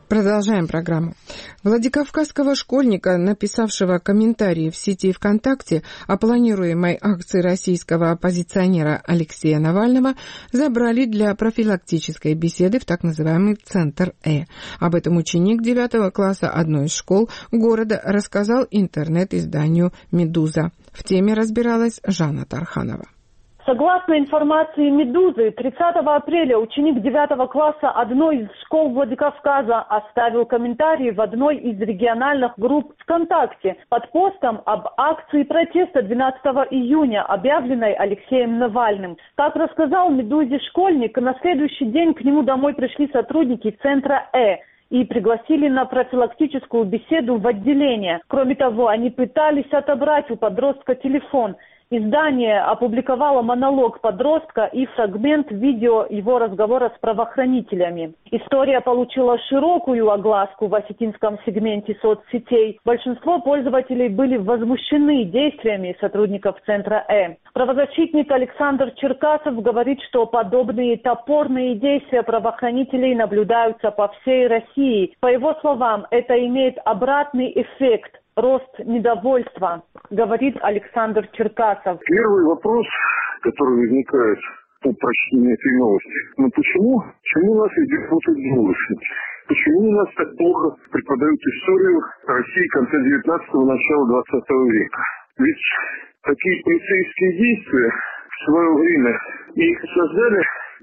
Продолжаем программу. Владикавказского школьника, написавшего комментарии в сети ВКонтакте о планируемой акции российского оппозиционера Алексея Навального, забрали для профилактической беседы в так называемый Центр Э. Об этом ученик 9 класса одной из школ города рассказал интернет-изданию «Медуза». В теме разбиралась Жанна Тарханова. Согласно информации «Медузы», 30 апреля ученик 9 класса одной из школ Владикавказа оставил комментарий в одной из региональных групп ВКонтакте под постом об акции протеста 12 июня, объявленной Алексеем Навальным. Как рассказал «Медузе» школьник, на следующий день к нему домой пришли сотрудники Центра Э и пригласили на профилактическую беседу в отделение. Кроме того, они пытались отобрать у подростка телефон. Издание опубликовало монолог подростка и фрагмент видео его разговора с правоохранителями. История получила широкую огласку в осетинском сегменте соцсетей. Большинство пользователей были возмущены действиями сотрудников Центра Э. Правозащитник Александр Черкасов говорит, что подобные топорные действия правоохранителей наблюдаются по всей России. По его словам, это имеет обратный эффект – рост недовольства, говорит Александр Черкасов. Первый вопрос, который возникает по прочтению этой новости. Почему нас идет двоечники? Почему у нас так плохо преподают историю России конца 19-го, начала 20 века? Ведь такие полицейские действия в свое время их создали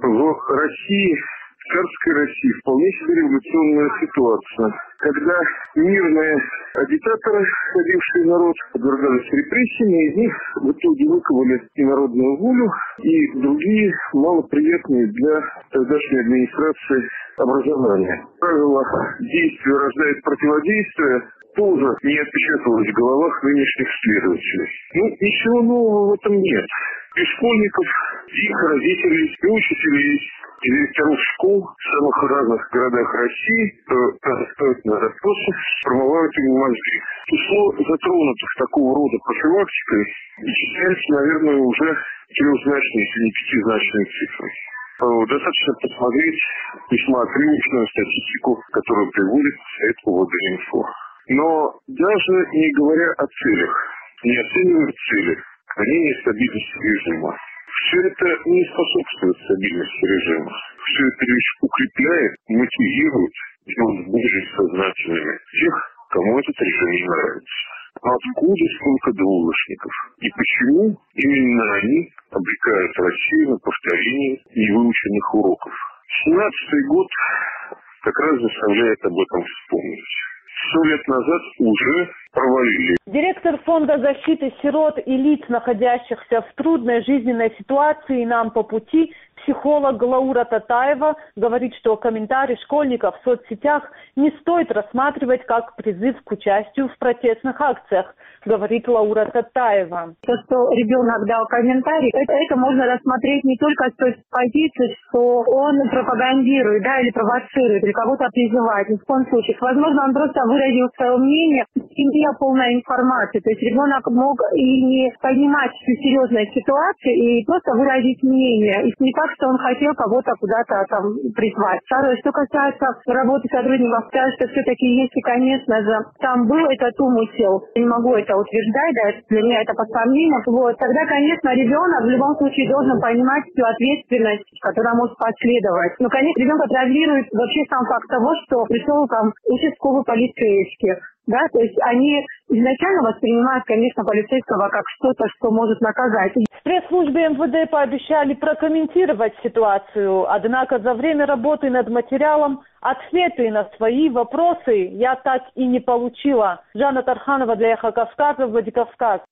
в России, в царской России, вполне себе революционная ситуация, когда мирные агитаторы, ходившие народ, подвергались репрессиям, и из них в итоге выковали и народную волю, и другие малоприятные для тогдашней администрации образования. Правило «действие рождает противодействие» тоже не отпечаталось в головах нынешних следователей. Ничего нового в этом нет. И школьников, и их родителей, и учителей, и директоров школ в самых разных городах России, на запросы промывают ему мозги. Число затронутых такого рода профилактикой исчисляется, наверное, уже трехзначной, если не пятизначной цифрой. Достаточно посмотреть весьма отрывочную статистику, которую приводит сайт ОВД-Инфо. Но даже не говоря о целях, не оценивая цели, хранение стабильности режима. Все это не способствует стабильности режима. Все это лишь укрепляет, мотивирует, делает более сознательными тех, кому этот режим не нравится. А откуда столько двоечников? И почему именно они обрекают Россию на повторение невыученных уроков? 17-й год как раз заставляет об этом вспомнить. 100 лет назад уже провалили. Директор Фонда защиты сирот и лиц, находящихся в трудной жизненной ситуации «Нам по пути», психолог Лаура Татаева говорит, что комментарии школьников в соцсетях не стоит рассматривать как призыв к участию в протестных акциях, говорит Лаура Татаева. То, что ребенок дал комментарий, это можно рассмотреть не только с той позиции, что он пропагандирует, или провоцирует, или кого-то призывает. Ни в коем случае. Возможно, он просто выразил свое мнение, имея полной информации. То есть ребенок мог и не понимать всю серьезность ситуации, и просто выразить мнение. И не так, что он хотел кого-то куда-то призвать. Второе, что касается работы сотрудников, что все-таки, если, конечно же, там был этот умысел, я не могу это утверждать, для меня это под сомнением, тогда, конечно, ребенок в любом случае должен понимать всю ответственность, которая может последовать. Конечно, ребенка травмирует вообще сам факт того, что пришел участковый полицейский. То есть они изначально воспринимают, конечно, полицейского как что-то, что может наказать. В пресс-службе МВД пообещали прокомментировать ситуацию, однако за время работы над материалом ответы на свои вопросы я так и не получила. Жанна Тарханова для Эхо Кавказа, Владикавказ.